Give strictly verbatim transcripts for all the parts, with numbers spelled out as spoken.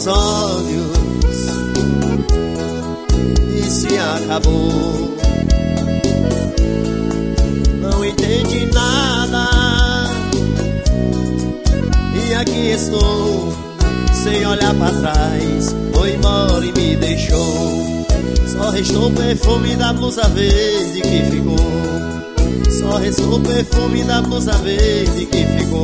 olhos e se acabou. Não entendi nada e aqui estou, sem olhar pra trás. Foi embora e me deixou. Só restou o perfume da blusa verde que ficou. Só restou o perfume da blusa verde que ficou.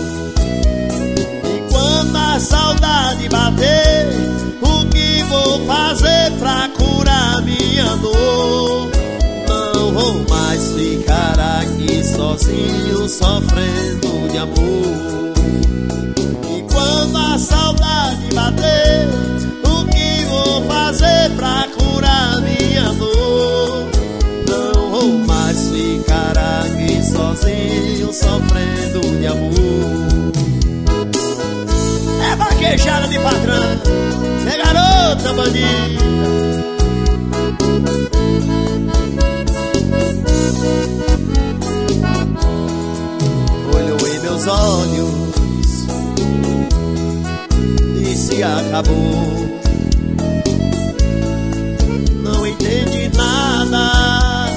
E quando a saudade bater, o que vou fazer pra curar minha dor? Não vou mais ficar aqui sozinho, sofrendo de amor. E quando a saudade bater, o que vou fazer pra curar minha dor? Não vou mais ficar aqui sozinho, sofrendo de amor. É vaquejada de patrão, é garota bandida. Olhou em meus olhos e se acabou. Não entendi nada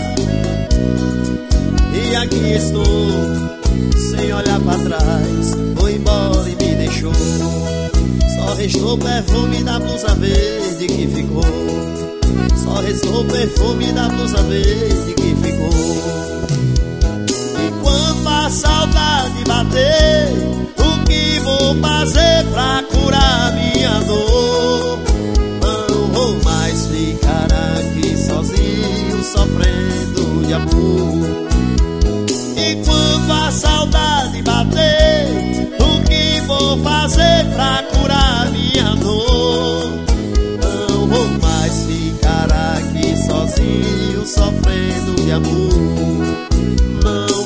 e aqui estou, sem olhar pra trás. Foi embora e me deixou. Só restou o perfume da blusa verde que ficou. Só restou o perfume da blusa verde que ficou. E quando a saudade bater, o que vou fazer pra curar minha dor? Não vou mais ficar aqui sozinho, sofrendo de amor. E quando a saudade bater, o que vou fazer pra curar minha dor? Não vou mais ficar aqui sozinho, sofrendo de amor. Não